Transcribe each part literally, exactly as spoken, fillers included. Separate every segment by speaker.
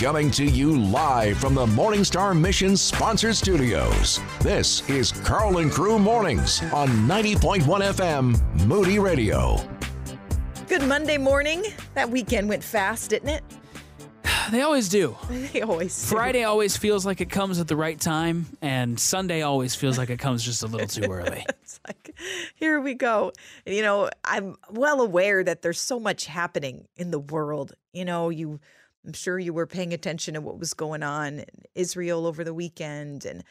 Speaker 1: Coming to you live from the Morning Star Mission sponsored studios. This is Carl and Crew Mornings on ninety point one F M Moody Radio.
Speaker 2: Good Monday morning. That weekend went fast, didn't it?
Speaker 3: They always do.
Speaker 2: They always do.
Speaker 3: Friday always feels like it comes at the right time, and Sunday always feels like it comes just a little too early.
Speaker 2: It's like, here we go. You know, I'm well aware that there's so much happening in the world. You know, you, I'm sure you were paying attention to what was going on in Israel over the weekend and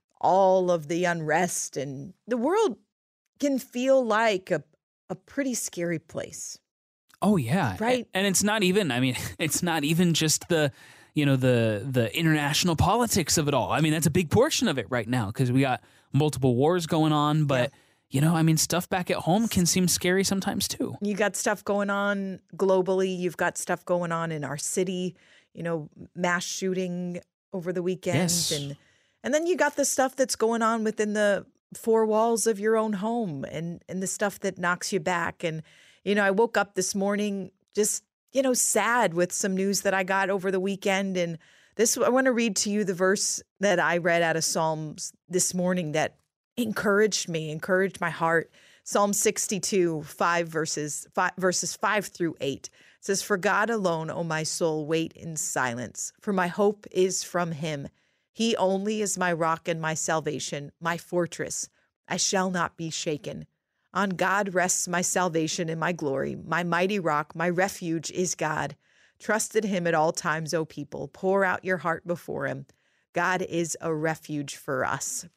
Speaker 2: all of the unrest. And the world can feel like a, a pretty scary place.
Speaker 3: Oh, yeah.
Speaker 2: Right.
Speaker 3: And it's not even, I mean, it's not even just the, you know, the the international politics of it all. I mean, that's a big portion of it right now because we got multiple wars going on. But, yeah. you know, I mean, stuff back at home can seem scary sometimes, too.
Speaker 2: You got stuff going on globally. You've got stuff going on in our city, you know, mass shooting over the weekend.
Speaker 3: Yes.
Speaker 2: And, and then you got the stuff that's going on within the four walls of your own home and, and the stuff that knocks you back. And, you know, I woke up this morning just, you know, sad with some news that I got over the weekend. And this, I want to read to you the verse that I read out of Psalms this morning that encouraged me, encouraged my heart. Psalm sixty-two, five verses, five, verses five through eight. It says, "For God alone, O my soul, wait in silence, for my hope is from him. He only is my rock and my salvation, my fortress. I shall not be shaken. On God rests my salvation and my glory. My mighty rock, my refuge is God. Trust in him at all times, O people. Pour out your heart before him. God is a refuge for us."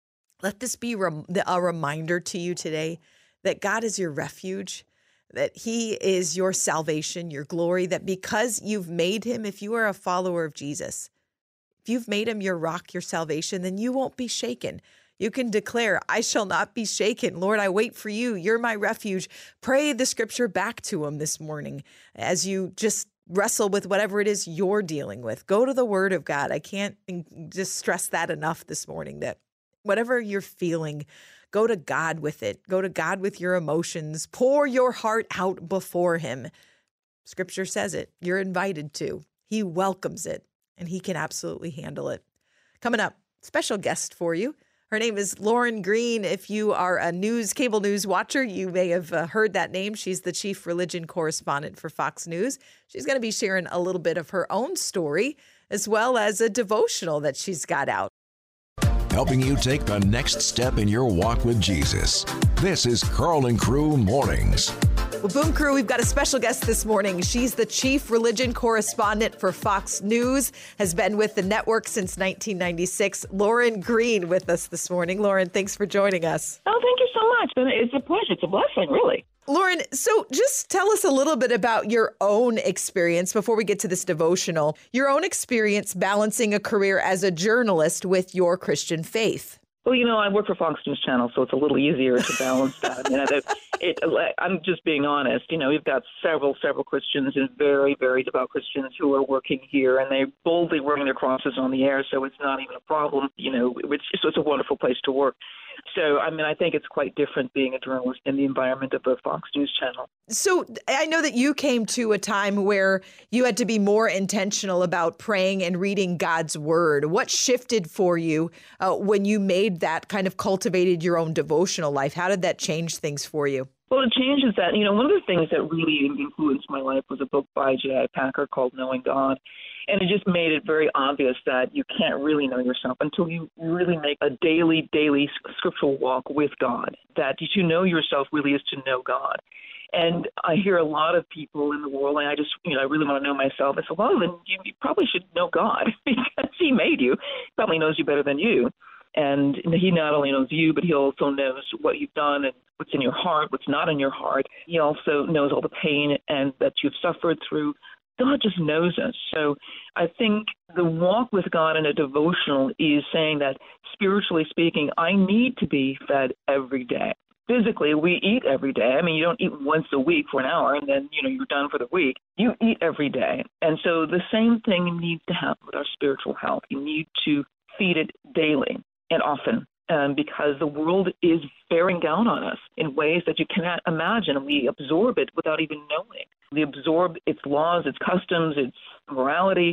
Speaker 2: Let this be rem- a reminder to you today that God is your refuge, that he is your salvation, your glory, that because you've made him, if you are a follower of Jesus, if you've made him your rock, your salvation, then you won't be shaken. You can declare, "I shall not be shaken. Lord, I wait for you. You're my refuge." Pray the scripture back to him this morning as you just wrestle with whatever it is you're dealing with. Go to the word of God. I can't just stress that enough this morning, that whatever you're feeling, go to God with it. Go to God with your emotions. Pour your heart out before him. Scripture says it. You're invited to. He welcomes it, and he can absolutely handle it. Coming up, special guest for you. Her name is Lauren Green. If you are a news, cable news watcher, you may have uh, heard that name. She's the chief religion correspondent for Fox News. She's going to be sharing a little bit of her own story, as well as a devotional that she's got out.
Speaker 1: Helping you take the next step in your walk with Jesus. This is Carl and Crew Mornings.
Speaker 2: Well, Boom Crew, we've got a special guest this morning. She's the chief religion correspondent for Fox News, has been with the network since nineteen ninety-six. Lauren Green with us this morning. Lauren, thanks for joining us.
Speaker 4: Oh, thank you so much. It's a pleasure. It's a blessing, really.
Speaker 2: Lauren, so just tell us a little bit about your own experience before we get to this devotional, your own experience balancing a career as a journalist with your Christian faith.
Speaker 4: Well, you know, I work for Fox News Channel, so it's a little easier to balance that. You know, it, it, I'm just being honest. You know, we've got several, several Christians and very, very devout Christians who are working here, and they boldly wearing their crosses on the air, so it's not even a problem. You know, it's, so it's a wonderful place to work. So, I mean, I think it's quite different being a journalist in the environment of the Fox News Channel.
Speaker 2: So I know that you came to a time where you had to be more intentional about praying and reading God's word. What shifted for you uh, when you made that, kind of cultivated your own devotional life? How did that change things for you?
Speaker 4: Well, it changes that. You know, one of the things that really influenced my life was a book by J I Packer called Knowing God. And it just made it very obvious that you can't really know yourself until you really make a daily, daily scriptural walk with God. That to know yourself really is to know God. And I hear a lot of people in the world, and I just, you know, I really want to know myself. I said, well, then you, you probably should know God because he made you. He probably knows you better than you. And he not only knows you, but he also knows what you've done and what's in your heart, what's not in your heart. He also knows all the pain and that you've suffered through. God just knows us. So I think the walk with God in a devotional is saying that, spiritually speaking, I need to be fed every day. Physically, we eat every day. I mean, you don't eat once a week for an hour and then, you know, you're done for the week. You eat every day. And so the same thing needs to happen with our spiritual health. You need to feed it daily and often. Um, because the world is bearing down on us in ways that you cannot imagine, and we absorb it without even knowing. We absorb its laws, its customs, its morality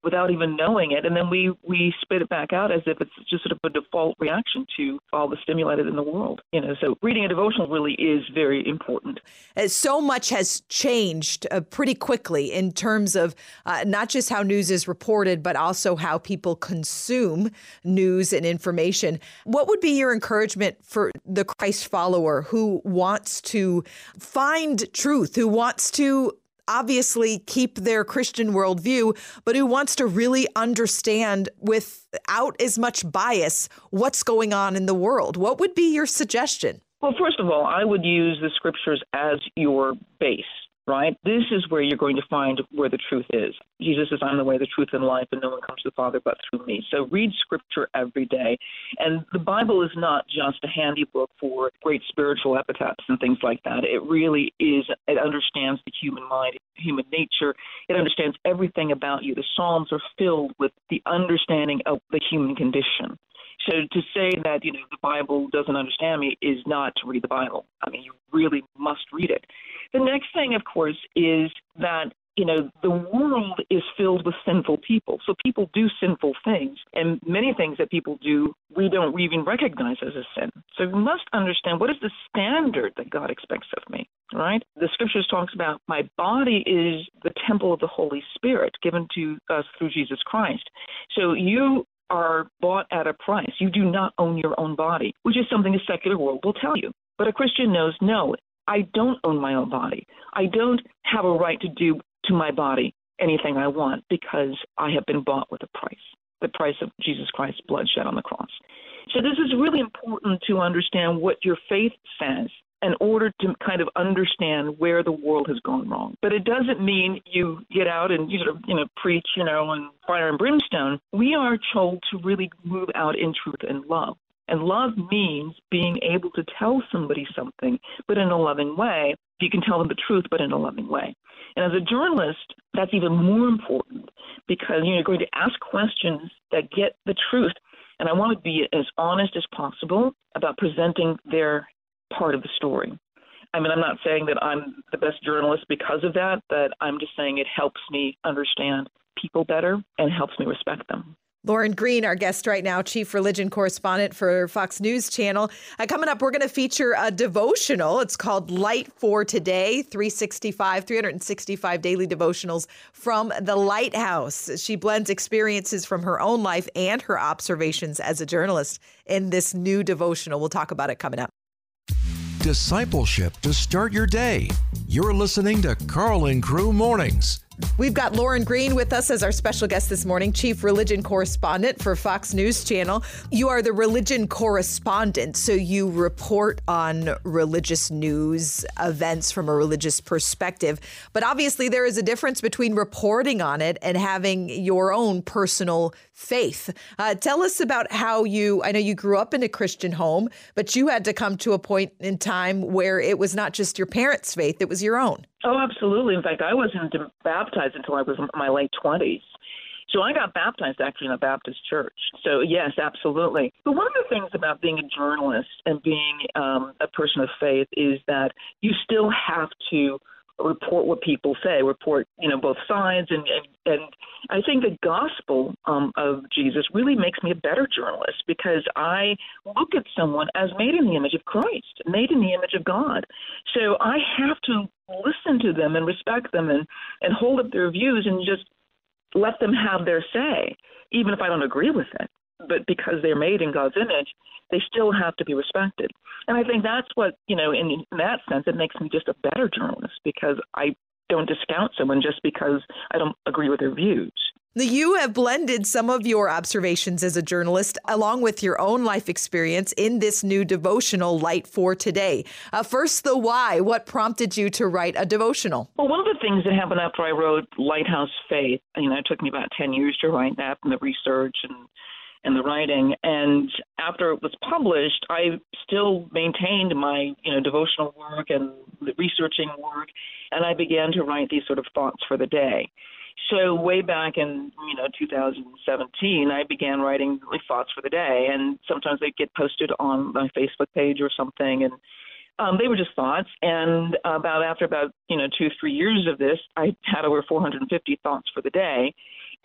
Speaker 4: without even knowing it. And then we, we spit it back out as if it's just sort of a default reaction to all the stimulated in the world. You know, so reading a devotional really is very important.
Speaker 2: Uh, So much has changed uh, pretty quickly in terms of uh, not just how news is reported, but also how people consume news and information. What would be your encouragement for the Christ follower who wants to find truth, who wants to obviously keep their Christian worldview, but who wants to really understand without as much bias what's going on in the world? What would be your suggestion?
Speaker 4: Well, first of all, I would use the scriptures as your base, right? This is where you're going to find where the truth is. Jesus says, I'm the way, the truth, and life, and no one comes to the Father but through me. So read scripture every day. And the Bible is not just a handy book for great spiritual epitaphs and things like that. It really is, it understands the human mind, human nature. It understands everything about you. The Psalms are filled with the understanding of the human condition. So to say that, you know, the Bible doesn't understand me is not to read the Bible. I mean, you really must read it. The next thing, of course, is that, you know, the world is filled with sinful people. So people do sinful things, and many things that people do we don't even recognize as a sin. So we must understand, what is the standard that God expects of me, right? The scriptures talks about my body is the temple of the Holy Spirit given to us through Jesus Christ. So you are bought at a price. You do not own your own body, which is something the secular world will tell you. But a Christian knows, no, I don't own my own body. I don't have a right to do to my body anything I want because I have been bought with a price, the price of Jesus Christ's blood shed on the cross. So this is really important to understand what your faith says in order to kind of understand where the world has gone wrong. But it doesn't mean you get out and you sort of, you know, preach, you know, and fire and brimstone. We are told to really move out in truth and love. And love means being able to tell somebody something, but in a loving way. You can tell them the truth, but in a loving way. And as a journalist, that's even more important because, you know, you're going to ask questions that get the truth. And I want to be as honest as possible about presenting their part of the story. I mean, I'm not saying that I'm the best journalist because of that, but I'm just saying it helps me understand people better and helps me respect them.
Speaker 2: Lauren Green, our guest right now, chief religion correspondent for Fox News Channel. Uh, coming up, we're going to feature a devotional. It's called Light for Today, three sixty-five, three hundred sixty-five daily devotionals from the Lighthouse. She blends experiences from her own life and her observations as a journalist in this new devotional. We'll talk about it coming up.
Speaker 1: Discipleship to start your day. You're listening to Carl and Crew Mornings.
Speaker 2: We've got Lauren Green with us as our special guest this morning, chief religion correspondent for Fox News Channel. You are the religion correspondent, so you report on religious news events from a religious perspective. But obviously there is a difference between reporting on it and having your own personal faith. Uh, tell us about how you, I know you grew up in a Christian home, but you had to come to a point in time where it was not just your parents' faith, it was your own.
Speaker 4: Oh, absolutely. In fact, I wasn't baptized until I was in my late twenties. So I got baptized actually in a Baptist church. So, yes, absolutely. But one of the things about being a journalist and being um, a person of faith is that you still have to report what people say, report, you know, both sides. And, and, and I think the gospel um, of Jesus really makes me a better journalist because I look at someone as made in the image of Christ, made in the image of God. So I have to listen to them and respect them and, and hold up their views and just let them have their say, even if I don't agree with it. But because they're made in God's image, they still have to be respected. And I think that's what, you know, in, in that sense, it makes me just a better journalist because I don't discount someone just because I don't agree with their views.
Speaker 2: You have blended some of your observations as a journalist along with your own life experience in this new devotional, Light for Today. Uh, first, the why. What prompted you to write a devotional?
Speaker 4: Well, one of the things that happened after I wrote Lighthouse Faith, you know, it took me about ten years to write that and the research and and the writing. And after it was published, I still maintained my, you know, devotional work and the researching work, and I began to write these sort of thoughts for the day. So way back in, you know, two thousand seventeen, I began writing like, thoughts for the day, and sometimes they'd get posted on my Facebook page or something, and um, they were just thoughts. And about after about, you know, two, three years of this, I had over four hundred fifty thoughts for the day.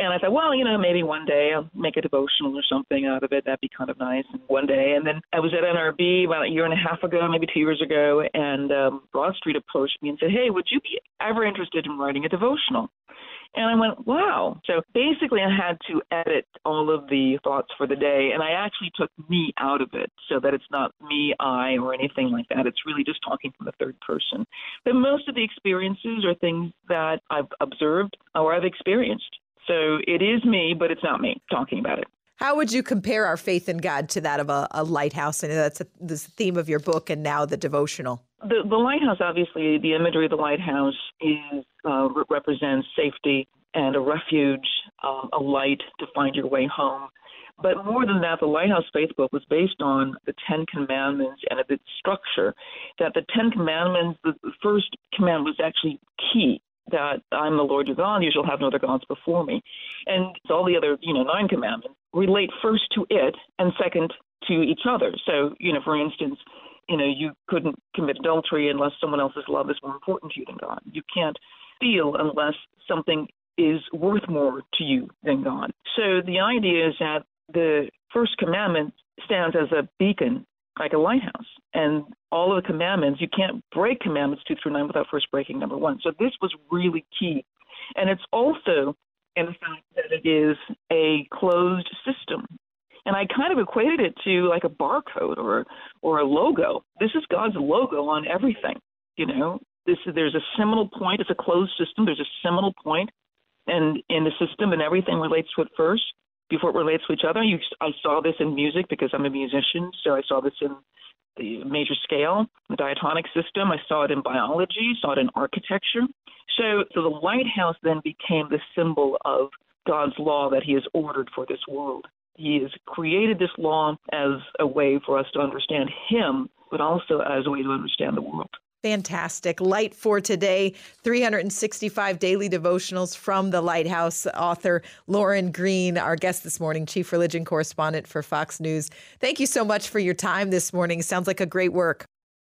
Speaker 4: And I thought, well, you know, maybe one day I'll make a devotional or something out of it. That'd be kind of nice. And one day, and then I was at N R B about a year and a half ago, maybe two years ago, and um, Broad Street approached me and said, hey, would you be ever interested in writing a devotional? And I went, wow. So basically I had to edit all of the thoughts for the day, and I actually took me out of it so that it's not me, I, or anything like that. It's really just talking from the third person. But most of the experiences are things that I've observed or I've experienced. So it is me, but it's not me talking about it.
Speaker 2: How would you compare our faith in God to that of a, a lighthouse? I know that's a, this theme of your book and now the devotional.
Speaker 4: The, the lighthouse, obviously, the imagery of the lighthouse is uh, represents safety and a refuge, uh, a light to find your way home. But more than that, the Lighthouse Faith Book was based on the Ten Commandments and its structure, that the Ten Commandments, the first commandment was actually key, that I'm the Lord your God, you shall have no other gods before me. And all the other, you know, nine commandments relate first to it and second to each other. So, you know, for instance, you know, you couldn't commit adultery unless someone else's love is more important to you than God. You can't steal unless something is worth more to you than God. So the idea is that the first commandment stands as a beacon, like a lighthouse. And all of the commandments, you can't break commandments two through nine without first breaking number one. So this was really key. And it's also in the fact that it is a closed system. And I kind of equated it to like a barcode or or a logo. This is God's logo on everything. You know, this there's a seminal point. It's a closed system. There's a seminal point, and in the system, and everything relates to it first before it relates to each other. You, I saw this in music because I'm a musician, so I saw this in the major scale, the diatonic system. I saw it in biology, saw it in architecture. So, so the lighthouse then became the symbol of God's law that he has ordered for this world. He has created this law as a way for us to understand him, but also as a way to understand the world.
Speaker 2: Fantastic. Light for Today, three hundred sixty-five daily devotionals from the Lighthouse. Author Lauren Green, our guest this morning, Chief Religion Correspondent for Fox News. Thank you so much for your time this morning. Sounds like a great work.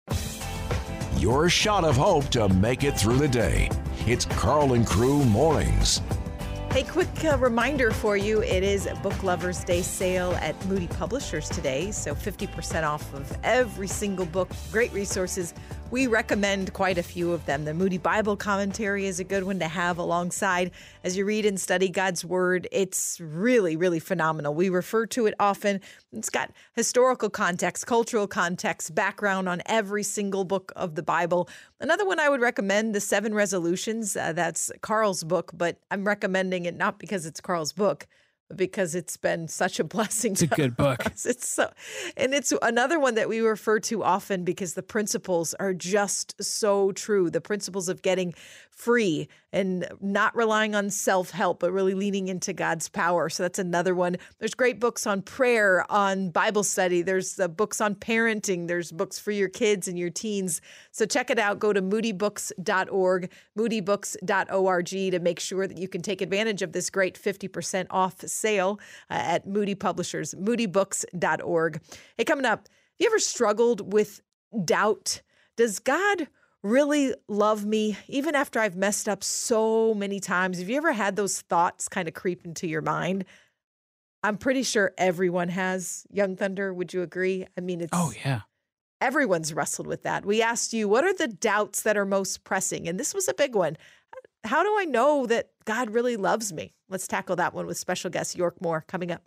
Speaker 1: Your shot of hope to make it through the day. It's Carl and Crew Mornings.
Speaker 2: Hey, quick uh, reminder for you. It is Book Lovers Day sale at Moody Publishers today. So fifty percent off of every single book. Great resources. We recommend quite a few of them. The Moody Bible Commentary is a good one to have alongside as you read and study God's Word. It's really, really phenomenal. We refer to it often. It's got historical context, cultural context, background on every single book of the Bible. Another one I would recommend, The Seven Resolutions. Uh, that's Carl's book, but I'm recommending it not because it's Carl's book, but because it's been such a blessing to us.
Speaker 3: It's a good book.
Speaker 2: It's so, and it's another one that we refer to often because the principles are just so true. The principles of getting free and not relying on self-help, but really leaning into God's power. So that's another one. There's great books on prayer, on Bible study. There's uh, books on parenting. There's books for your kids and your teens. So check it out. Go to moody books dot org, moody books dot org to make sure that you can take advantage of this great fifty percent off sale uh, at Moody Publishers, moody books dot org. Hey, coming up, have you ever struggled with doubt? Does God really love me even after I've messed up so many times? Have you ever had those thoughts kind of creep into your mind? I'm pretty sure everyone has, Young Thunder. Would you agree? I mean, it's
Speaker 3: Oh, yeah.
Speaker 2: everyone's wrestled with that. We asked you, what are the doubts that are most pressing? And this was a big one. How do I know that God really loves me? Let's tackle that one with special guest York Moore coming up.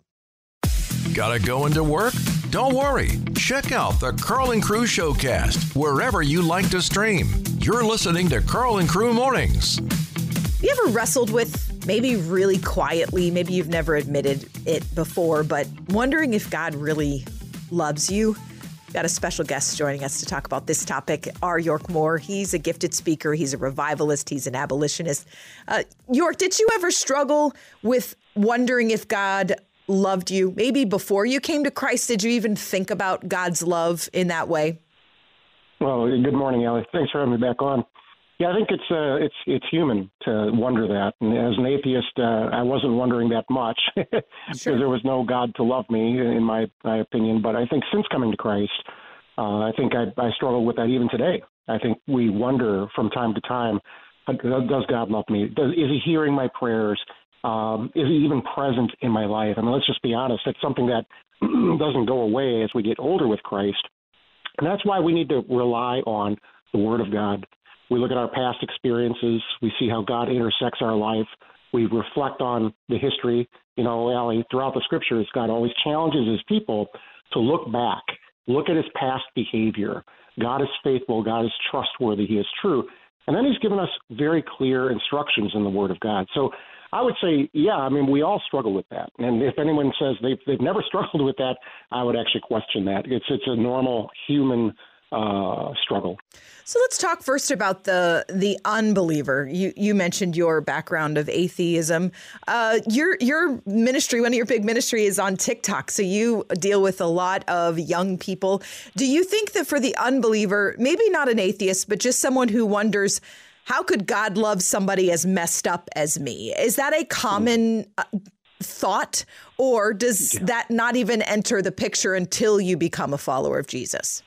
Speaker 1: Gotta go into work? Don't worry. Check out the Carl and Crew Showcast wherever you like to stream. You're listening to Carl and Crew Mornings.
Speaker 2: Have you ever wrestled with, maybe really quietly, maybe you've never admitted it before, but wondering if God really loves you? We've got a special guest joining us to talk about this topic, R. York Moore. He's a gifted speaker. He's a revivalist. He's an abolitionist. Uh, York, did you ever struggle with wondering if God loved you? Maybe before you came to Christ, did you even think about God's love in that way?
Speaker 5: Well, good morning, Allie. Thanks for having me back on. Yeah, I think it's uh, it's it's human to wonder that. And as an atheist, uh, I wasn't wondering that much because
Speaker 2: Sure.
Speaker 5: there was no God to love me, in my, my opinion. But I think since coming to Christ, uh, I think I, I struggle with that even today. I think we wonder from time to time, does God love me? Does, is he hearing my prayers? um, is even present in my life. I mean, let's just be honest. It's something that doesn't go away as we get older with Christ. And that's why we need to rely on the Word of God. We look at our past experiences. We see how God intersects our life. We reflect on the history. You know, Allie, throughout the Scriptures, God always challenges his people to look back, look at his past behavior. God is faithful. God is trustworthy. He is true. And then he's given us very clear instructions in the Word of God. So I would say, yeah, I mean, we all struggle with that. And if anyone says they've, they've never struggled with that, I would actually question that. It's, it's a normal human uh, struggle.
Speaker 2: So let's talk first about the the unbeliever. You you mentioned your background of atheism. Uh, your your ministry, one of your big ministry, is on TikTok. So you deal with a lot of young people. Do you think that for the unbeliever, maybe not an atheist, but just someone who wonders, how could God love somebody as messed up as me? Is that a common uh, thought, or does yeah. that not even enter the picture until you become a follower of Jesus?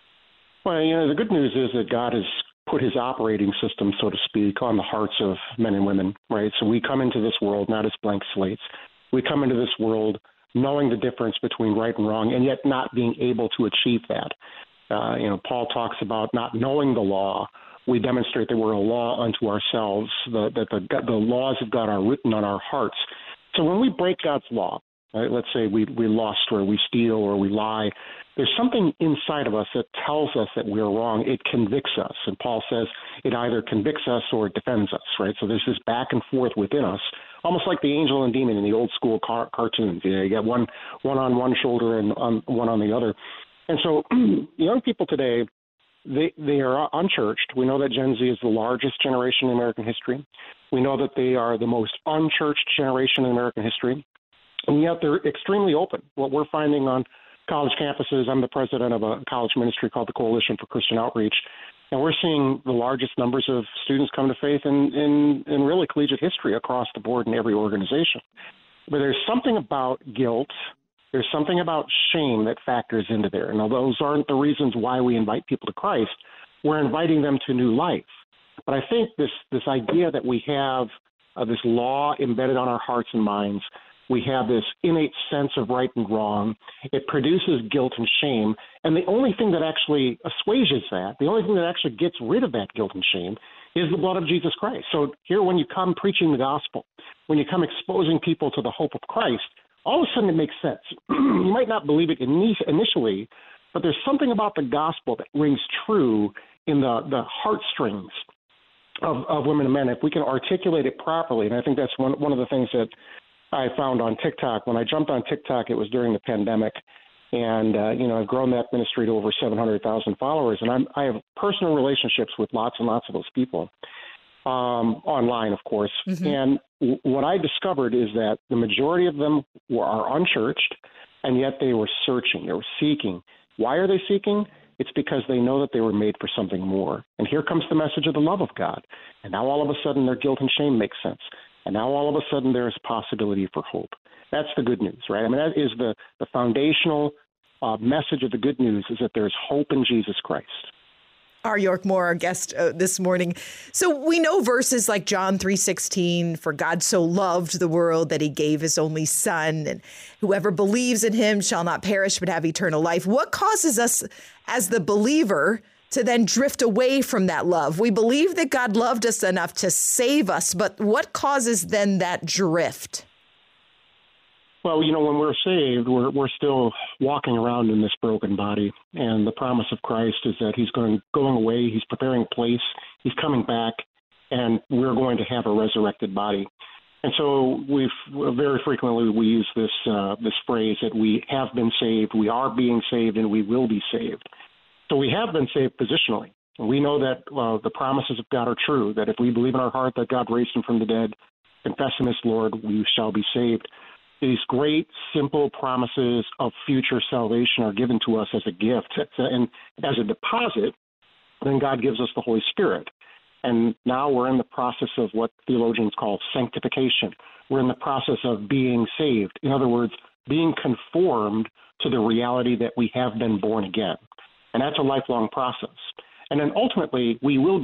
Speaker 5: Well, you know, the good news is that God has put his operating system, so to speak, on the hearts of men and women, right? So we come into this world not as blank slates. We come into this world knowing the difference between right and wrong, and yet not being able to achieve that. Uh, you know, Paul talks about not knowing the law. We demonstrate that we're a law unto ourselves, the, that the, the laws of God are written on our hearts. So when we break God's law, right, let's say we, we lust or we steal or we lie, there's something inside of us that tells us that we're wrong. It convicts us. And Paul says it either convicts us or it defends us, right? So there's this back and forth within us, almost like the angel and demon in the old school car- cartoons. You know, you got one, one on one shoulder and on, one on the other. And so young people today, They they are unchurched. We know that Gen Z is the largest generation in American history. We know that they are the most unchurched generation in American history. And yet they're extremely open. What we're finding on college campuses, I'm the president of a college ministry called the Coalition for Christian Outreach, and we're seeing the largest numbers of students come to faith in, in, in really collegiate history across the board in every organization. But there's something about guilt. There's something about shame that factors into there. Now, those aren't the reasons why we invite people to Christ. We're inviting them to new life. But I think this, this idea that we have uh, this law embedded on our hearts and minds, we have this innate sense of right and wrong. It produces guilt and shame. And the only thing that actually assuages that, the only thing that actually gets rid of that guilt and shame is the blood of Jesus Christ. So here, when you come preaching the gospel, when you come exposing people to the hope of Christ, all of a sudden it makes sense. You might not believe it initially, but there's something about the gospel that rings true in the, the heartstrings of, of women and men if we can articulate it properly. And I think that's one, one of the things that I found on TikTok. When I jumped on TikTok, it was during the pandemic. And, uh, you know, I've grown that ministry to over seven hundred thousand followers. And I'm, I have personal relationships with lots and lots of those people. Um, online, of course. Mm-hmm. And w- what I discovered is that the majority of them were, are unchurched, and yet they were searching, they were seeking. Why are they seeking? It's because they know that they were made for something more. And here comes the message of the love of God. And now all of a sudden their guilt and shame makes sense. And now all of a sudden there is possibility for hope. That's the good news, right? I mean, that is the, the foundational uh, message of the good news, is that there's hope in Jesus Christ.
Speaker 2: R. York Moore, our guest uh, this morning. So we know verses like John three sixteen, for God so loved the world that he gave his only son, and whoever believes in him shall not perish but have eternal life. What causes us as the believer to then drift away from that love? We believe that God loved us enough to save us, but what causes then that drift?
Speaker 5: Well, you know, when we're saved, we're we're still walking around in this broken body, and the promise of Christ is that he's going going away, he's preparing a place, he's coming back, and we're going to have a resurrected body. And so we've very frequently we use this uh, this phrase that we have been saved, we are being saved, and we will be saved. So we have been saved positionally. We know that uh, the promises of God are true, that if we believe in our heart that God raised him from the dead, confess him as Lord, we shall be saved. These great, simple promises of future salvation are given to us as a gift. And as a deposit, then God gives us the Holy Spirit. And now we're in the process of what theologians call sanctification. We're in the process of being saved. In other words, being conformed to the reality that we have been born again. And that's a lifelong process. And then ultimately, we will be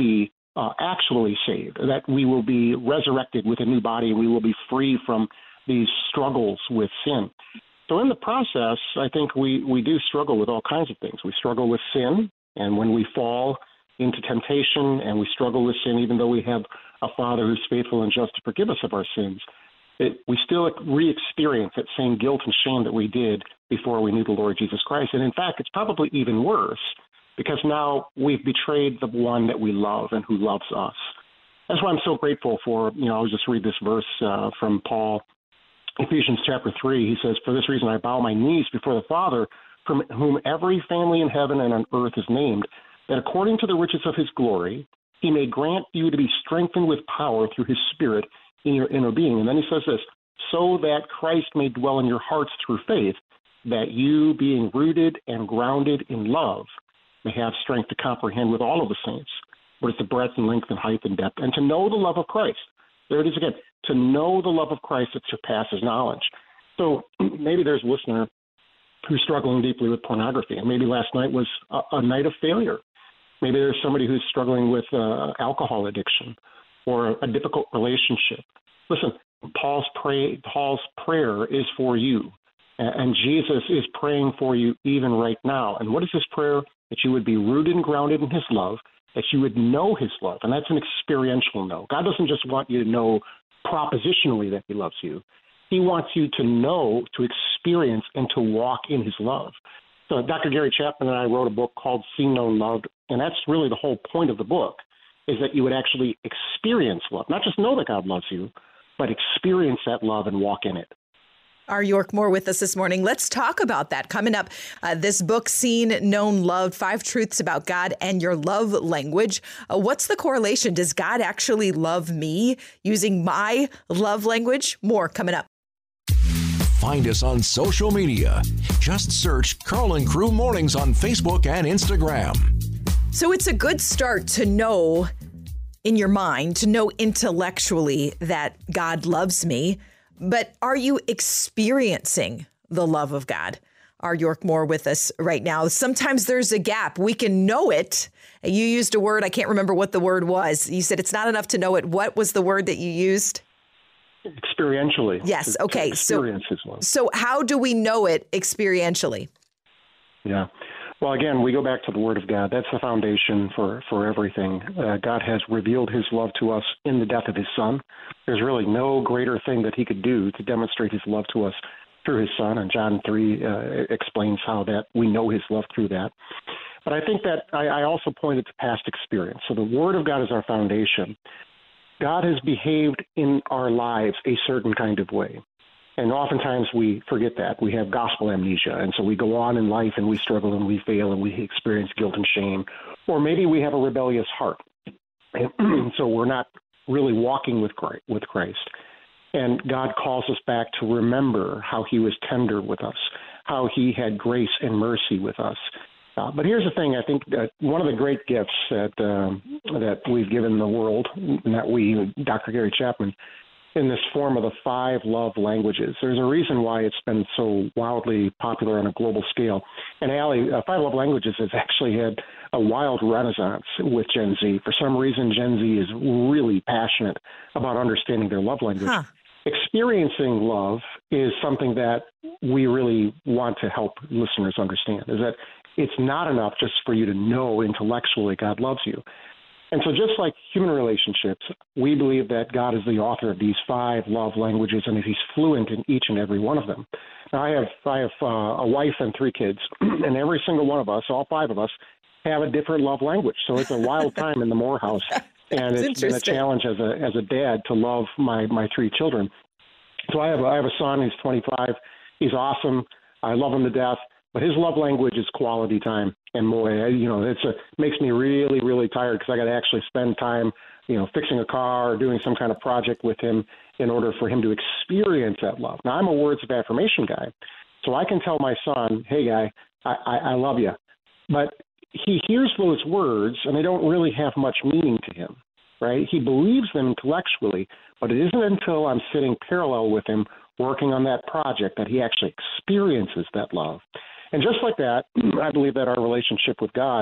Speaker 5: uh, actually saved, that we will be resurrected with a new body, and we will be free from these struggles with sin. So in the process, I think we, we do struggle with all kinds of things. We struggle with sin, and when we fall into temptation, and we struggle with sin, even though we have a Father who's faithful and just to forgive us of our sins, it, we still re-experience that same guilt and shame that we did before we knew the Lord Jesus Christ. And in fact, it's probably even worse, because now we've betrayed the one that we love and who loves us. That's why I'm so grateful for, you know, I'll just read this verse uh, from Paul, Ephesians chapter three. He says, "For this reason I bow my knees before the Father, from whom every family in heaven and on earth is named, that according to the riches of his glory, he may grant you to be strengthened with power through his Spirit in your inner being." And then he says this, "so that Christ may dwell in your hearts through faith, that you, being rooted and grounded in love, may have strength to comprehend with all of the saints what is the breadth and length and height and depth, and to know the love of Christ." There it is again, to know the love of Christ that surpasses knowledge. So maybe there's a listener who's struggling deeply with pornography, and maybe last night was a, a night of failure. Maybe there's somebody who's struggling with uh, alcohol addiction or a difficult relationship. Listen, Paul's, pray, Paul's prayer is for you, and Jesus is praying for you even right now. And what is his prayer? That you would be rooted and grounded in his love, that you would know his love. And that's an experiential know. God doesn't just want you to know propositionally that he loves you. He wants you to know, to experience, and to walk in his love. So Doctor Gary Chapman and I wrote a book called Seen, Known, Loved, and that's really the whole point of the book, is that you would actually experience love, not just know that God loves you, but experience that love and walk in it.
Speaker 2: R. York Moore with us this morning. Let's talk about that. Coming up, uh, this book, Seen, Known, Loved, Five Truths About God and Your Love Language. Uh, what's the correlation? Does God actually love me using my love language? More coming up.
Speaker 1: Find us on social media. Just search Karl and Crew Mornings on Facebook and Instagram.
Speaker 2: So it's a good start to know in your mind, to know intellectually that God loves me. But are you experiencing the love of God? R. York Moore with us right now. Sometimes there's a gap. We can know it. You used a word. I can't remember what the word was. You said it's not enough to know it. What was the word that you used?
Speaker 5: Experientially.
Speaker 2: Yes. Okay.
Speaker 5: So,
Speaker 2: so how do we know it experientially?
Speaker 5: Yeah. Well, again, we go back to the Word of God. That's the foundation for, for everything. Uh, God has revealed his love to us in the death of his Son. There's really no greater thing that he could do to demonstrate his love to us through his Son. And John three uh, explains how that we know his love through that. But I think that I, I also pointed to past experience. So the Word of God is our foundation. God has behaved in our lives a certain kind of way. And oftentimes we forget that. We have gospel amnesia. And so we go on in life and we struggle and we fail and we experience guilt and shame. Or maybe we have a rebellious heart. And so we're not really walking with Christ, with Christ. And God calls us back to remember how he was tender with us, how he had grace and mercy with us. Uh, but here's the thing. I think that one of the great gifts that um, that we've given the world, and that we, Doctor Gary Chapman, in this form of the five love languages. There's a reason why it's been so wildly popular on a global scale. And Allie, uh, five love languages has actually had a wild renaissance with Gen Z. For some reason, Gen Z is really passionate about understanding their love language. Huh. Experiencing love is something that we really want to help listeners understand, is that it's not enough just for you to know intellectually God loves you. And so just like human relationships, we believe that God is the author of these five love languages, and that he's fluent in each and every one of them. Now, I have I have uh, a wife and three kids, and every single one of us, all five of us, have a different love language. So it's a wild time in the Moore house, and it's been a challenge as a as a dad to love my, my three children. So I have a, I have a son who's twenty-five. He's awesome. I love him to death. But his love language is quality time. And boy, you know, it's a makes me really, really tired because I got to actually spend time, you know, fixing a car or doing some kind of project with him in order for him to experience that love. Now, I'm a words of affirmation guy, so I can tell my son, hey, guy, I, I, I love you. But he hears those words, and they don't really have much meaning to him, right? He believes them intellectually, but it isn't until I'm sitting parallel with him working on that project that he actually experiences that love. And just like that, I believe that our relationship with God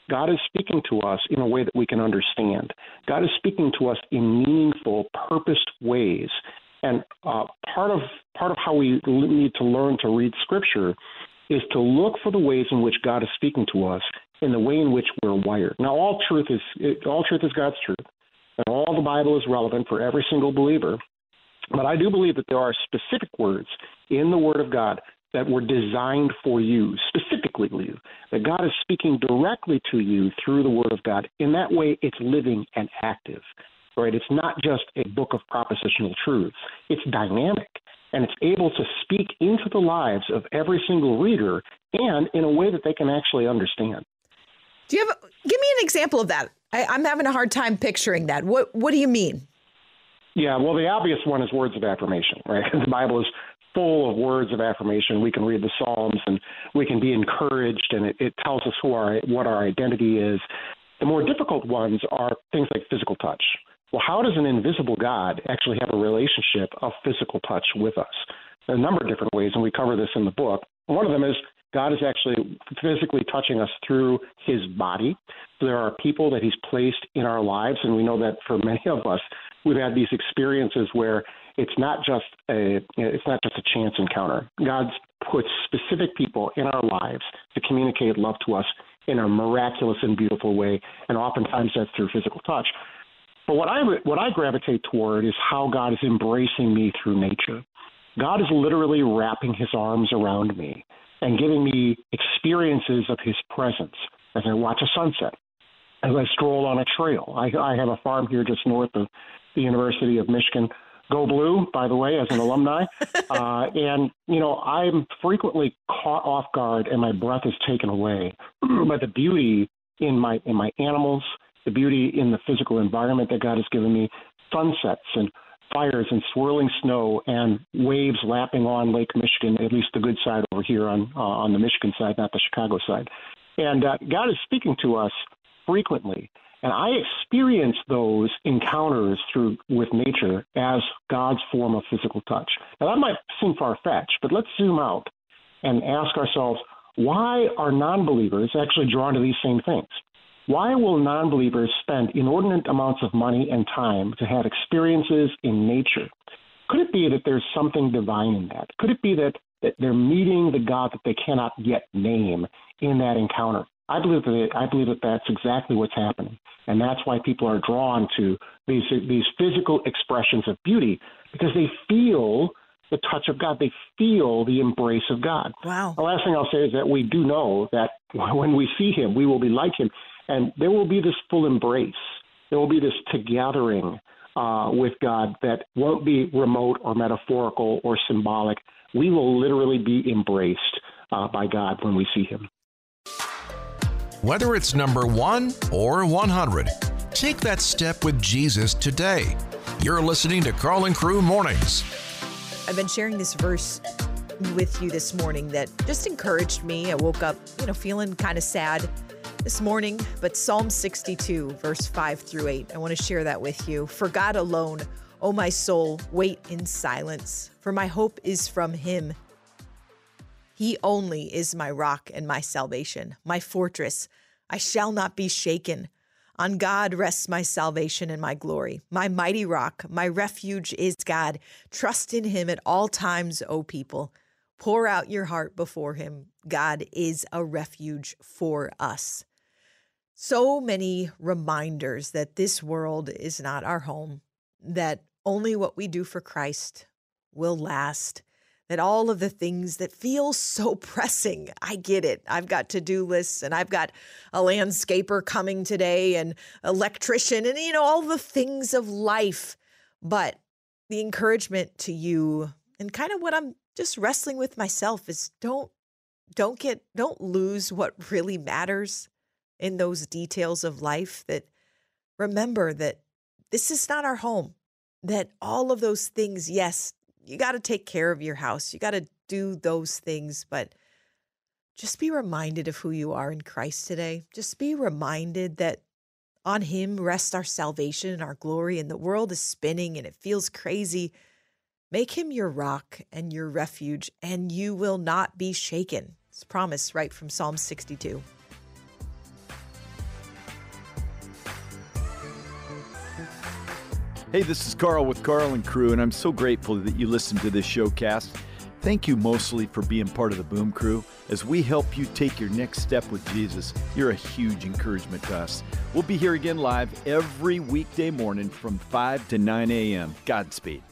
Speaker 5: God is speaking to us in a way that we can understand. God is speaking to us in meaningful, purposed ways. And uh, part of part of how we need to learn to read Scripture is to look for the ways in which God is speaking to us in the way in which we're wired. Now, all truth is all truth is God's truth, and all the Bible is relevant for every single believer. But I do believe that there are specific words in the Word of God that were designed for you, specifically you, that God is speaking directly to you through the Word of God. In that way, it's living and active, right? It's not just a book of propositional truths. It's dynamic, and it's able to speak into the lives of every single reader and in a way that they can actually understand.
Speaker 2: Do you have, a, give me an example of that. I, I'm having a hard time picturing that. What What do you mean?
Speaker 5: Yeah, well, the obvious one is words of affirmation, right? The Bible is full of words of affirmation. We can read the Psalms and we can be encouraged, and it, it tells us who our what our identity is. The more difficult ones are things like physical touch. Well, how does an invisible God actually have a relationship of physical touch with us? There are a number of different ways, and we cover this in the book. One of them is God is actually physically touching us through his body. So there are people that he's placed in our lives, and we know that for many of us, we've had these experiences where it's not just a it's not just a chance encounter. God's put specific people in our lives to communicate love to us in a miraculous and beautiful way, and oftentimes that's through physical touch. But what I what I gravitate toward is how God is embracing me through nature. God is literally wrapping his arms around me and giving me experiences of his presence as I watch a sunset, as I stroll on a trail. I, I have a farm here just north of the University of Michigan. Go Blue, by the way, as an alumni. Uh, and, you know, I'm frequently caught off guard and my breath is taken away by the beauty in my in my animals, the beauty in the physical environment that God has given me, sunsets and fires and swirling snow and waves lapping on Lake Michigan, at least the good side over here on uh, on the Michigan side, not the Chicago side. And uh, God is speaking to us frequently. And I experience those encounters through with nature as God's form of physical touch. Now, that might seem far-fetched, but let's zoom out and ask ourselves, why are non-believers actually drawn to these same things? Why will non-believers spend inordinate amounts of money and time to have experiences in nature? Could it be that there's something divine in that? Could it be that, that they're meeting the God that they cannot yet name in that encounter? I believe that I believe that that's exactly what's happening, and that's why people are drawn to these these physical expressions of beauty, because they feel the touch of God. They feel the embrace of God.
Speaker 2: Wow.
Speaker 5: The last thing I'll say is that we do know that when we see him, we will be like him, and there will be this full embrace. There will be this togathering uh, with God that won't be remote or metaphorical or symbolic. We will literally be embraced uh, by God when we see him.
Speaker 1: Whether it's number one or one hundred, take that step with Jesus today. You're listening to Karl and Crew Mornings.
Speaker 2: I've been sharing this verse with you this morning that just encouraged me. I woke up, you know, feeling kind of sad this morning, but Psalm sixty-two, verse five through eight, I want to share that with you. For God alone, O my soul, wait in silence, for my hope is from him. He only is my rock and my salvation, my fortress. I shall not be shaken. On God rests my salvation and my glory. My mighty rock, my refuge is God. Trust in him at all times, O people. Pour out your heart before him. God is a refuge for us. So many reminders that this world is not our home, that only what we do for Christ will last. That all of the things that feel so pressing, I get it. I've got to-do lists, and I've got a landscaper coming today, and electrician, and, you know, all the things of life. But the encouragement to you, and kind of what I'm just wrestling with myself, is don't, don't get, don't lose what really matters in those details of life. That remember that this is not our home. That all of those things, yes, you got to take care of your house. You got to do those things, but just be reminded of who you are in Christ today. Just be reminded that on him rests our salvation and our glory, and the world is spinning and it feels crazy. Make him your rock and your refuge, and you will not be shaken. It's a promise right from Psalm sixty-two.
Speaker 6: Hey, this is Carl with Carl and Crew, and I'm so grateful that you listen to this showcast. Thank you mostly for being part of the Boom Crew. As we help you take your next step with Jesus, you're a huge encouragement to us. We'll be here again live every weekday morning from five to nine a.m. Godspeed.